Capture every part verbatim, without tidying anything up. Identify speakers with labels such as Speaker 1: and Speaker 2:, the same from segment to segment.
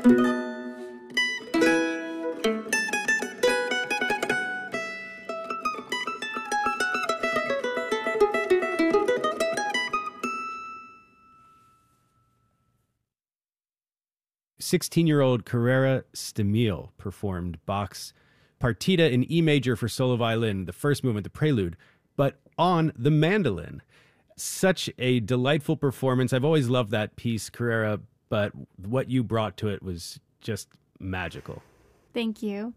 Speaker 1: sixteen-year-old Carrera Stamil performed Bach's Partita in E major for solo violin, the first movement, the prelude, but on the mandolin. Such a delightful performance. I've always loved that piece, Carrera, but what you brought to it was just magical.
Speaker 2: Thank you.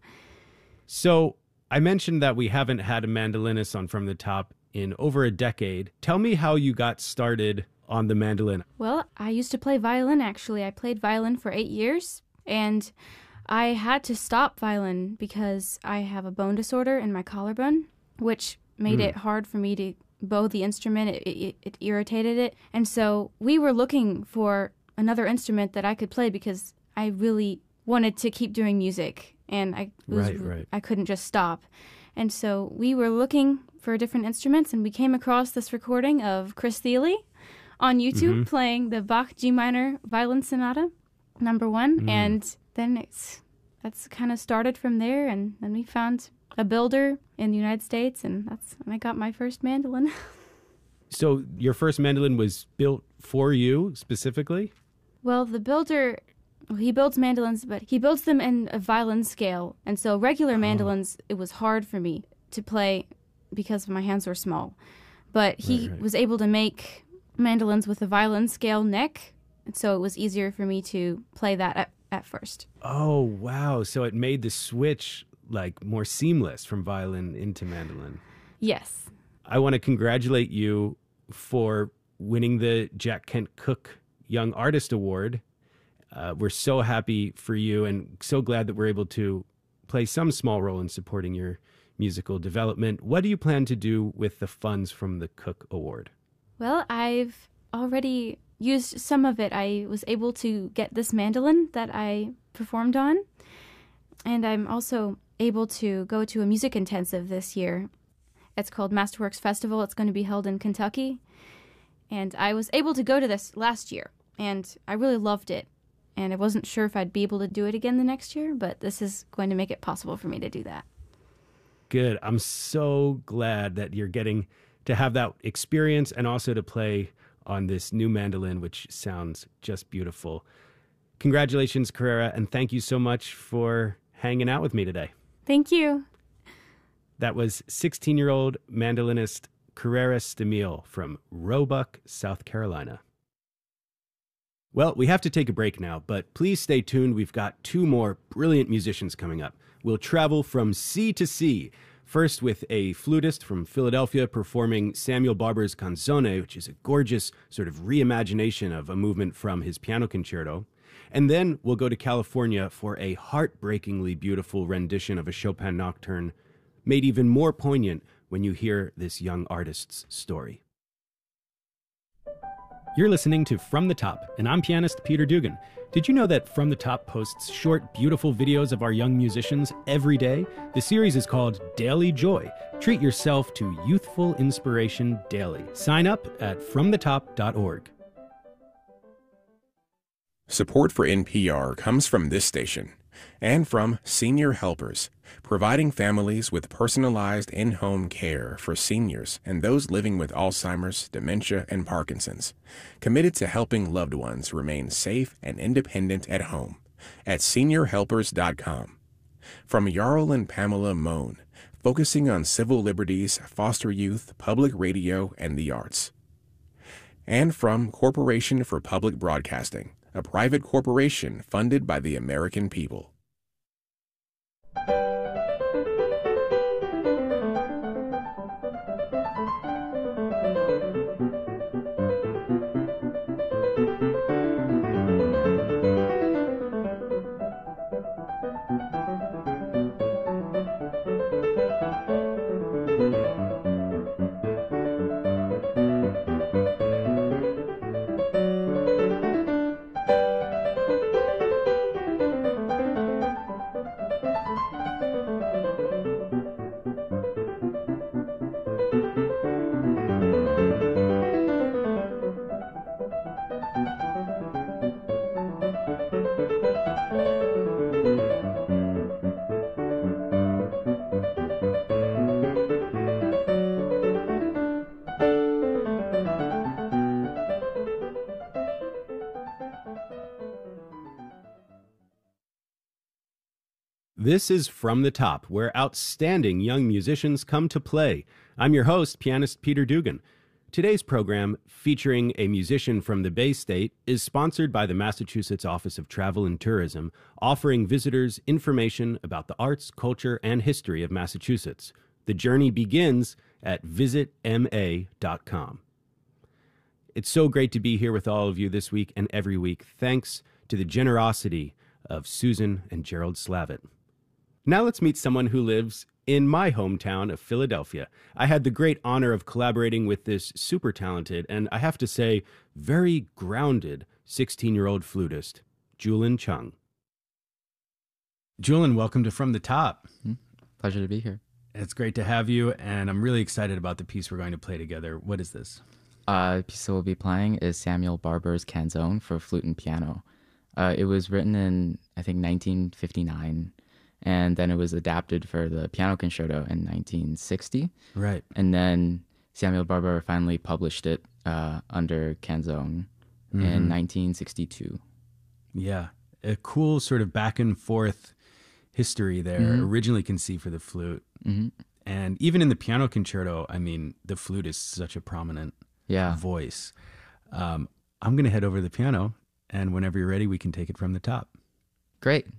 Speaker 1: So I mentioned that we haven't had a mandolinist on From the Top in over a decade. Tell me how you got started on the mandolin.
Speaker 2: Well, I used to play violin, actually. I played violin for eight years, and I had to stop violin because I have a bone disorder in my collarbone, which made mm. it hard for me to bow the instrument. It, it, it irritated it. And so we were looking for another instrument that I could play because I really wanted to keep doing music, and I was,
Speaker 1: right, right.
Speaker 2: I couldn't just stop. And so we were looking for different instruments, and we came across this recording of Chris Thile on YouTube mm-hmm. playing the Bach G minor violin sonata, number one. Mm. And then it's that's kind of started from there. And then we found a builder in the United States, and that's when I got my first mandolin.
Speaker 1: So your first mandolin was built for you specifically?
Speaker 2: Well, the builder, well, he builds mandolins, but he builds them in a violin scale. And so regular mandolins, oh. it was hard for me to play because my hands were small. But he right, right. was able to make mandolins with a violin scale neck, and so it was easier for me to play that at, at first.
Speaker 1: Oh, wow. So it made the switch like more seamless from violin into mandolin.
Speaker 2: Yes.
Speaker 1: I want to congratulate you for winning the Jack Kent Cooke Young Artist Award. Uh, we're so happy for you and so glad that we're able to play some small role in supporting your musical development. What do you plan to do with the funds from the Cooke Award?
Speaker 2: Well, I've already used some of it. I was able to get this mandolin that I performed on, and I'm also able to go to a music intensive this year. It's called Masterworks Festival. It's going to be held in Kentucky, and I was able to go to this last year, and I really loved it, and I wasn't sure if I'd be able to do it again the next year, but this is going to make it possible for me to do that.
Speaker 1: Good. I'm so glad that you're getting to have that experience and also to play on this new mandolin, which sounds just beautiful. Congratulations, Carrera, and thank you so much for hanging out with me today.
Speaker 2: Thank you.
Speaker 1: That was sixteen-year-old mandolinist Carrera Stamil from Roebuck, South Carolina. Well, we have to take a break now, but please stay tuned. We've got two more brilliant musicians coming up. We'll travel from sea to sea. First with a flutist from Philadelphia performing Samuel Barber's Canzone, which is a gorgeous sort of reimagination of a movement from his piano concerto. And then we'll go to California for a heartbreakingly beautiful rendition of a Chopin nocturne, made even more poignant when you hear this young artist's story. You're listening to From the Top, and I'm pianist Peter Dugan. Did you know that From the Top posts short, beautiful videos of our young musicians every day? The series is called Daily Joy. Treat yourself to youthful inspiration daily. Sign up at from the top dot org.
Speaker 3: Support for N P R comes from this station and from Senior Helpers, providing families with personalized in-home care for seniors and those living with Alzheimer's, dementia, and Parkinson's, committed to helping loved ones remain safe and independent at home at senior helpers dot com. From Jarl and Pamela Mohn, focusing on civil liberties, foster youth, public radio, and the arts. And from Corporation for Public Broadcasting, a private corporation funded by the American people.
Speaker 1: This is From the Top, where outstanding young musicians come to play. I'm your host, pianist Peter Dugan. Today's program, featuring a musician from the Bay State, is sponsored by the Massachusetts Office of Travel and Tourism, offering visitors information about the arts, culture, and history of Massachusetts. The journey begins at visit m a dot com. It's so great to be here with all of you this week and every week, thanks to the generosity of Susan and Gerald Slavitt. Now let's meet someone who lives in my hometown of Philadelphia. I had the great honor of collaborating with this super talented and, I have to say, very grounded sixteen-year-old flutist, Julin Chung. Julin, welcome to From the Top.
Speaker 4: Pleasure to be here.
Speaker 1: It's great to have you, and I'm really excited about the piece we're going to play together. What is this?
Speaker 4: Uh, the piece that we'll be playing is Samuel Barber's Canzone for flute and piano. Uh, it was written in, I think, nineteen fifty-nine, and then it was adapted for the piano concerto in nineteen sixty.
Speaker 1: Right.
Speaker 4: And then Samuel Barber finally published it uh, under Canzone mm-hmm. in nineteen sixty-two.
Speaker 1: Yeah, a cool sort of back and forth history there, mm-hmm. originally conceived for the flute. Mm-hmm. And even in the piano concerto, I mean, the flute is such a prominent yeah. voice. Um, I'm going to head over to the piano, and whenever you're ready, we can take it from the top.
Speaker 4: Great.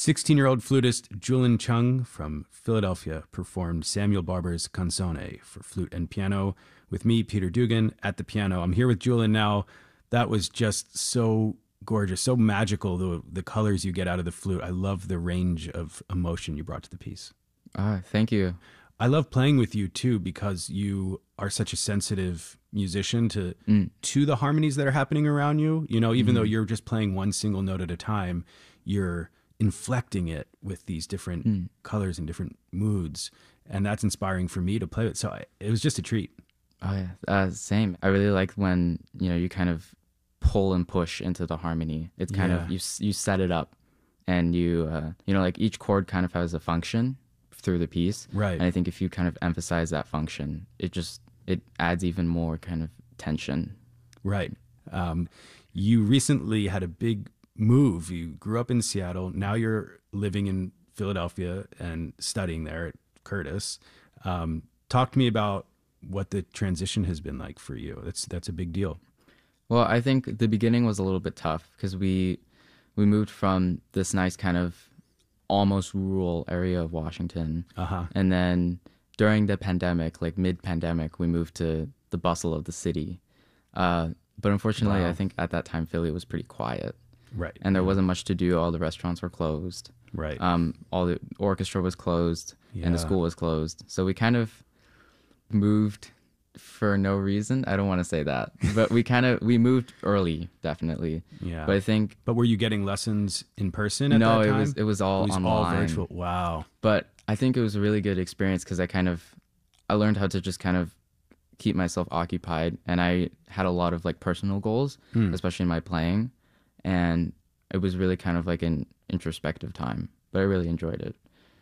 Speaker 1: sixteen-year-old flutist Julin Chung from Philadelphia performed Samuel Barber's Canzone for flute and piano with me, Peter Dugan, at the piano. I'm here with Julin now. That was just so gorgeous, so magical, the the colors you get out of the flute. I love the range of emotion you brought to the piece.
Speaker 4: Ah, thank you.
Speaker 1: I love playing with you too because you are such a sensitive musician to
Speaker 4: Mm.
Speaker 1: to the harmonies that are happening around you. You know, even
Speaker 4: Mhm.
Speaker 1: though you're just playing one single note at a time, you're inflecting it with these different
Speaker 4: Mm.
Speaker 1: colors and different moods, and that's inspiring for me to play with. So I, it was just a treat.
Speaker 4: Oh yeah, uh, same. I really like when you know you kind of pull and push into the harmony. It's kind
Speaker 1: Yeah.
Speaker 4: of you s- you set it up, and you uh, you know like each chord kind of has a function through the piece.
Speaker 1: Right.
Speaker 4: And I think if you kind of emphasize that function, it just it adds even more kind of tension.
Speaker 1: Right. Um, you recently had a big move. You grew up in Seattle. Now you're living in Philadelphia and studying there at Curtis. Um, talk to me about what the transition has been like for you. That's that's a big deal.
Speaker 4: Well, I think the beginning was a little bit tough because we we moved from this nice kind of almost rural area of Washington,
Speaker 1: Uh-huh.
Speaker 4: and then during the pandemic, like mid-pandemic, we moved to the bustle of the city. Uh, but unfortunately,
Speaker 1: Wow.
Speaker 4: I think at that time Philly was pretty quiet,
Speaker 1: Right.
Speaker 4: and there wasn't much to do. All the restaurants were closed.
Speaker 1: Right.
Speaker 4: Um, all the orchestra was closed, and the
Speaker 1: Yeah.
Speaker 4: school was closed. So we kind of moved for no reason. I don't want to say that, but we kind of we moved early, definitely.
Speaker 1: Yeah.
Speaker 4: But I think
Speaker 1: But were you getting lessons in person at
Speaker 4: no,
Speaker 1: that
Speaker 4: it
Speaker 1: time?
Speaker 4: was it was all
Speaker 1: It was
Speaker 4: online.
Speaker 1: all virtual. Wow.
Speaker 4: But I think it was a really good experience because I kind of I learned how to just kind of keep myself occupied, and I had a lot of like personal goals,
Speaker 1: Hmm.
Speaker 4: especially in my playing, and it was really kind of like an introspective time. But I really enjoyed it.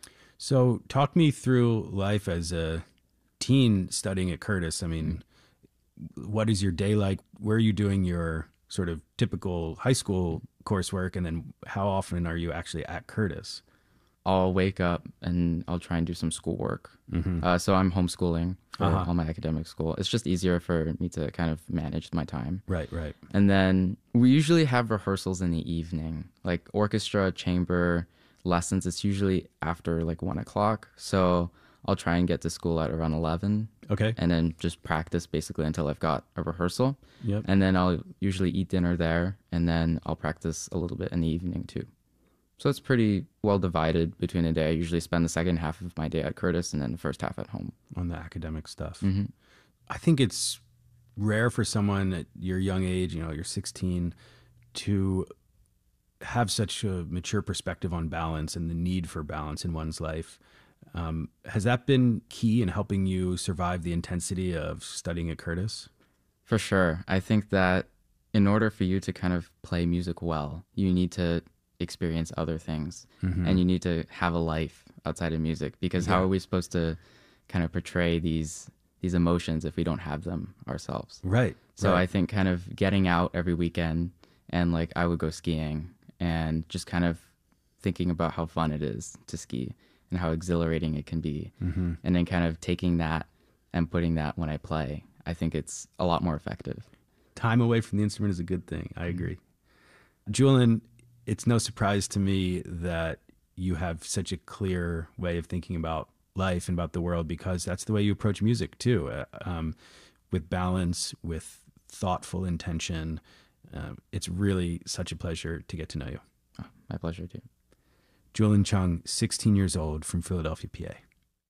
Speaker 1: So talk me through life as a teen studying at Curtis. I mean, what is your day like? Where are you doing your sort of typical high school coursework? And then how often are you actually at Curtis?
Speaker 4: I'll wake up and I'll try and do some schoolwork.
Speaker 1: Mm-hmm.
Speaker 4: Uh, so I'm homeschooling for
Speaker 1: Uh-huh.
Speaker 4: all my academic school. It's just easier for me to kind of manage my time.
Speaker 1: Right, right.
Speaker 4: And then we usually have rehearsals in the evening, like orchestra, chamber, lessons. It's usually after like one o'clock. So I'll try and get to school at around eleven
Speaker 1: Okay.
Speaker 4: and then just practice basically until I've got a rehearsal.
Speaker 1: Yep.
Speaker 4: And then I'll usually eat dinner there, and then I'll practice a little bit in the evening too. So it's pretty well divided between the day. I usually spend the second half of my day at Curtis and then the first half at home.
Speaker 1: On the academic stuff.
Speaker 4: hmm
Speaker 1: I think it's rare for someone at your young age, you know, you're sixteen, to have such a mature perspective on balance and the need for balance in one's life. Um, has that been key in helping you survive the intensity of studying at Curtis?
Speaker 4: For sure. I think that in order for you to kind of play music well, you need to experience other things
Speaker 1: Mhm.
Speaker 4: and you need to have a life outside of music, because how
Speaker 1: Yeah.
Speaker 4: are we supposed to kind of portray these these emotions if we don't have them ourselves?
Speaker 1: Right.
Speaker 4: So
Speaker 1: right.
Speaker 4: I think kind of getting out every weekend, and like I would go skiing and just kind of thinking about how fun it is to ski and how exhilarating it can be.
Speaker 1: Mhm.
Speaker 4: And then kind of taking that and putting that when I play, I think it's a lot more effective.
Speaker 1: Time away from the instrument is a good thing. I agree. Julin, it's no surprise to me that you have such a clear way of thinking about life and about the world, because that's the way you approach music too, uh, um, with balance, with thoughtful intention. Uh, it's really such a pleasure to get to know you.
Speaker 4: Oh, my pleasure too.
Speaker 1: Julin Chung, sixteen years old, from Philadelphia, P A.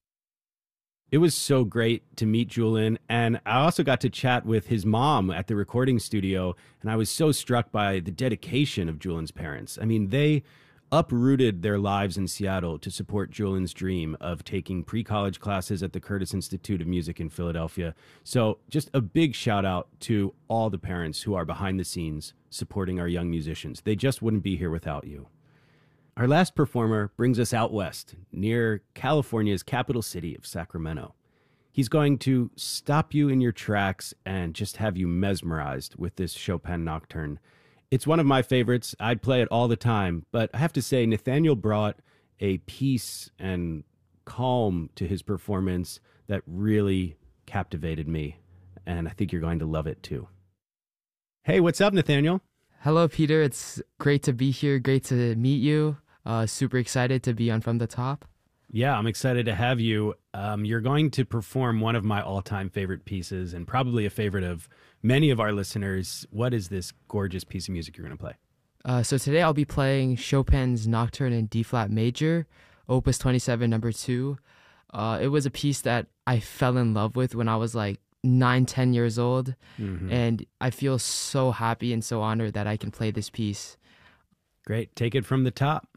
Speaker 1: It was so great to meet Julin, and I also got to chat with his mom at the recording studio, and I was so struck by the dedication of Julin's parents. I mean, they uprooted their lives in Seattle to support Julin's dream of taking pre-college classes at the Curtis Institute of Music in Philadelphia. So just a big shout out to all the parents who are behind the scenes supporting our young musicians. They just wouldn't be here without you. Our last performer brings us out west, near California's capital city of Sacramento. He's going to stop you in your tracks and just have you mesmerized with this Chopin nocturne. It's one of my favorites. I'd play it all the time, but I have to say, Nathaniel brought a peace and calm to his performance that really captivated me, and I think you're going to love it too. Hey, what's up, Nathaniel?
Speaker 5: Hello, Peter. It's great to be here. Great to meet you. Uh, super excited to be on From the Top.
Speaker 1: Yeah, I'm excited to have you. Um, you're going to perform one of my all-time favorite pieces and probably a favorite of many of our listeners. What is this gorgeous piece of music you're going to play?
Speaker 5: Uh, so today I'll be playing Chopin's Nocturne in D-flat major, Opus twenty-seven, number two. Uh, it was a piece that I fell in love with when I was like nine, ten years old. Mm-hmm. And I feel so happy and so honored that I can play this piece.
Speaker 1: Great. Take it from the top.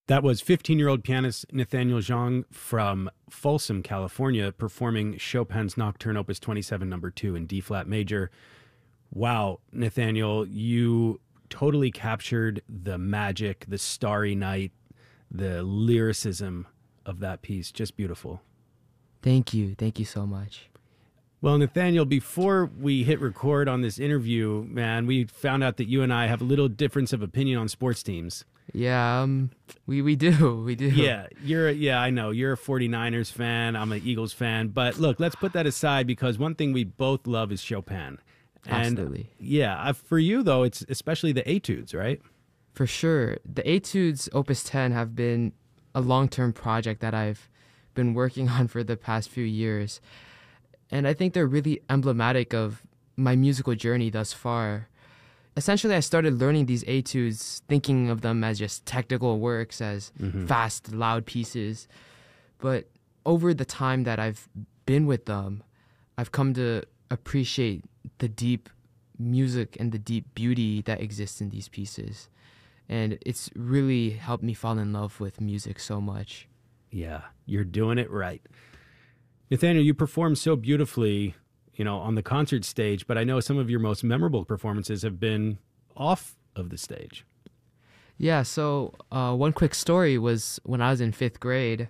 Speaker 1: That was fifteen-year-old pianist Nathaniel Zhang from Folsom, California, performing Chopin's Nocturne Opus twenty-seven, number two in D-flat major. Wow, Nathaniel, you totally captured the magic, the starry night, the lyricism of that piece. Just beautiful.
Speaker 5: Thank you. Thank you so much.
Speaker 1: Well, Nathaniel, before we hit record on this interview, man, we found out that you and I have a little difference of opinion on sports teams.
Speaker 5: Yeah, um, we, we do. We do.
Speaker 1: Yeah, you're. Yeah, I know. You're a forty-niners fan. I'm an Eagles fan. But look, let's put that aside because one thing we both love is Chopin. And
Speaker 5: Absolutely.
Speaker 1: Yeah, uh, for you, though, it's especially the Etudes, right?
Speaker 5: For sure. The Etudes Opus ten have been a long-term project that I've been working on for the past few years. And I think they're really emblematic of my musical journey thus far. Essentially, I started learning these etudes, thinking of them as just technical works, as mm-hmm. fast, loud pieces. But over the time that I've been with them, I've come to appreciate the deep music and the deep beauty that exists in these pieces. And it's really helped me fall in love with music so much.
Speaker 1: Yeah, you're doing it right. Nathaniel, you perform so beautifully, you know, on the concert stage, but I know some of your most memorable performances have been off of the stage.
Speaker 5: Yeah, so uh, one quick story was when I was in fifth grade,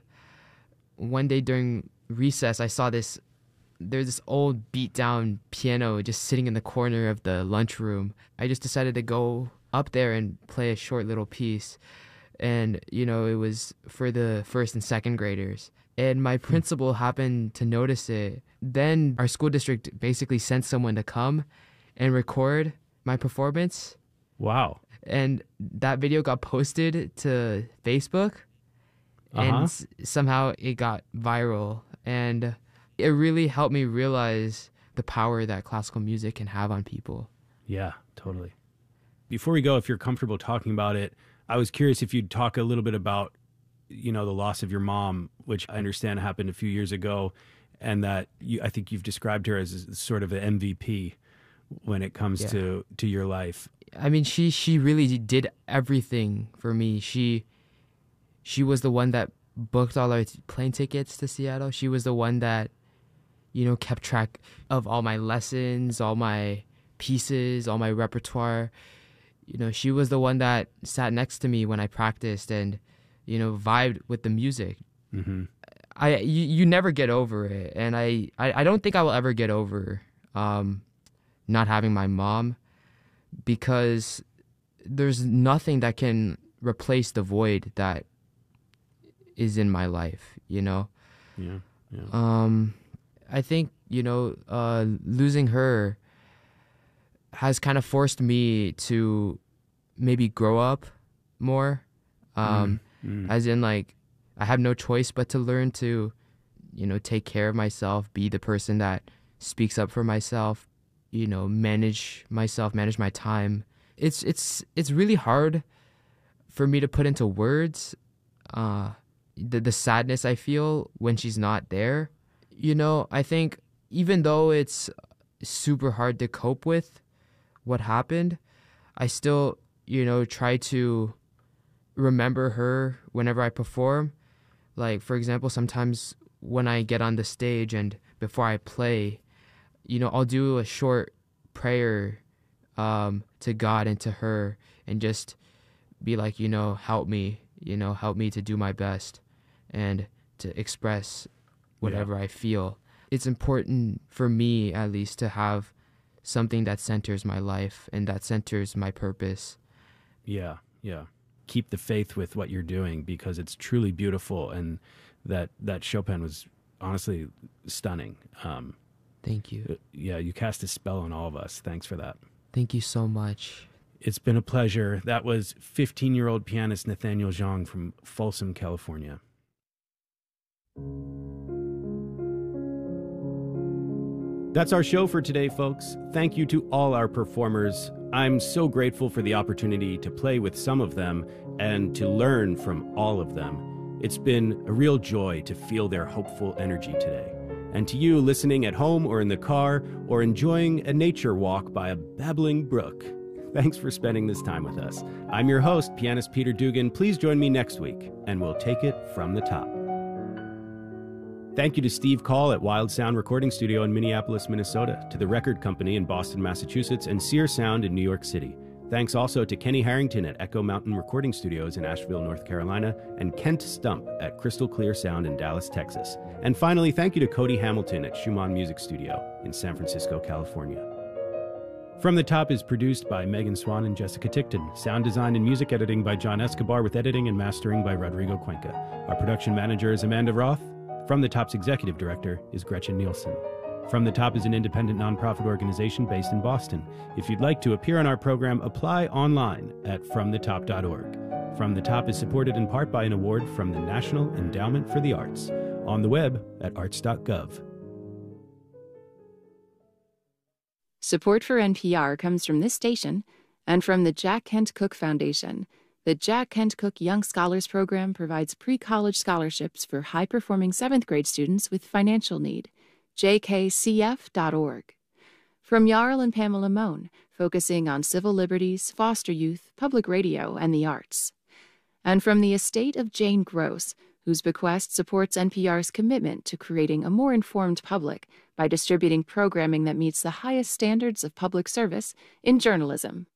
Speaker 5: one day during recess, I saw this, there's this old beat down piano just sitting in the corner of the lunchroom. I just decided to go up there and play a short little piece. And, you know, it was for the first and second graders. And my principal happened to notice it. Then our school district basically sent someone to come and record my performance.
Speaker 1: Wow.
Speaker 5: And that video got posted to Facebook.
Speaker 1: Uh-huh.
Speaker 5: And s- somehow it got viral. And it really helped me realize the power that classical music can have on people.
Speaker 1: Yeah, totally. Before we go, if you're comfortable talking about it, I was curious if you'd talk a little bit about, you know, the loss of your mom, which I understand happened a few years ago, and that you, I think you've described her as sort of an M V P when it comes
Speaker 5: Yeah.
Speaker 1: to, to your life.
Speaker 5: I mean, she she really did everything for me. She she was the one that booked all our t- plane tickets to Seattle. She was the one that, you know, kept track of all my lessons, all my pieces, all my repertoire. You know, she was the one that sat next to me when I practiced and, you know, vibed with the music.
Speaker 1: Mm-hmm.
Speaker 5: I you, you never get over it, and I, I, I don't think I will ever get over um, not having my mom, because there's nothing that can replace the void that is in my life, you know?
Speaker 1: Yeah, yeah.
Speaker 5: Um, I think, you know, uh, losing her has kind of forced me to maybe grow up more. Um,
Speaker 1: mm, mm.
Speaker 5: As in, like, I have no choice but to learn to, you know, take care of myself, be the person that speaks up for myself, you know, manage myself, manage my time. It's it's it's really hard for me to put into words uh, the the sadness I feel when she's not there. You know, I think even though it's super hard to cope with what happened, I still, you know, try to remember her whenever I perform. Like, for example, sometimes when I get on the stage and before I play, you know, I'll do a short prayer um, to God and to her and just be like, you know, help me, you know, help me to do my best and to express whatever yeah. I feel. It's important for me, at least, to have something that centers my life and that centers my purpose.
Speaker 1: Yeah, yeah. Keep the faith with what you're doing, because it's truly beautiful, and that, that Chopin was honestly stunning. Um,
Speaker 5: Thank you.
Speaker 1: Yeah, you cast a spell on all of us. Thanks for that.
Speaker 5: Thank you so much.
Speaker 1: It's been a pleasure. That was fifteen-year-old pianist Nathaniel Zhang from Folsom, California. That's our show for today, folks. Thank you to all our performers. I'm so grateful for the opportunity to play with some of them and to learn from all of them. It's been a real joy to feel their hopeful energy today. And to you listening at home or in the car or enjoying a nature walk by a babbling brook, Thanks for spending this time with us. I'm your host, pianist Peter Dugan. Please join me next week, and we'll take it from the top. Thank you to Steve Call at Wild Sound Recording Studio in Minneapolis, Minnesota, to the Record Company in Boston, Massachusetts, and Sear Sound in New York City. Thanks also to Kenny Harrington at Echo Mountain Recording Studios in Asheville, North Carolina, and Kent Stump at Crystal Clear Sound in Dallas, Texas. And finally, thank you to Cody Hamilton at Schumann Music Studio in San Francisco, California. From the Top is produced by Megan Swan and Jessica Tickton. Sound design and music editing by John Escobar, with editing and mastering by Rodrigo Cuenca. Our production manager is Amanda Roth. From the Top's executive director is Gretchen Nielsen. From the Top is an independent nonprofit organization based in Boston. If you'd like to appear on our program, apply online at from the top dot org. From the Top is supported in part by an award from the National Endowment for the Arts. On the web at arts dot gov.
Speaker 6: Support for N P R comes from this station and from the Jack Kent Cooke Foundation. The Jack Kent Cooke Young Scholars Program provides pre-college scholarships for high-performing seventh grade students with financial need. j k c f dot org. From Jarl and Pamela Mohn, focusing on civil liberties, foster youth, public radio, and the arts. And from the estate of Jane Gross, whose bequest supports N P R's commitment to creating a more informed public by distributing programming that meets the highest standards of public service in journalism.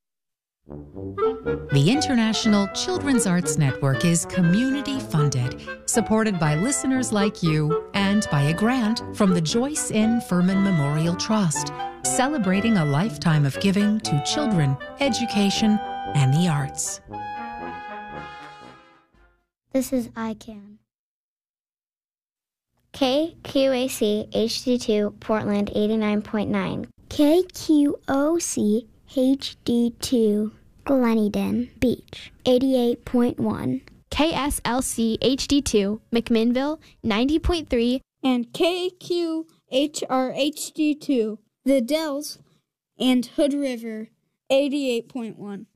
Speaker 7: The International Children's Arts Network is community-funded, supported by listeners like you, and by a grant from the Joyce N. Furman Memorial Trust, celebrating a lifetime of giving to children, education, and the arts.
Speaker 8: This is I CAN. K Q A C H D two, Portland eighty-nine point nine. K Q O C H D two, Gleneden Beach, eighty-eight point one.
Speaker 9: K S L C H D two, McMinnville, ninety point three.
Speaker 10: And K Q H R H D two, The Dells and Hood River, eighty-eight point one.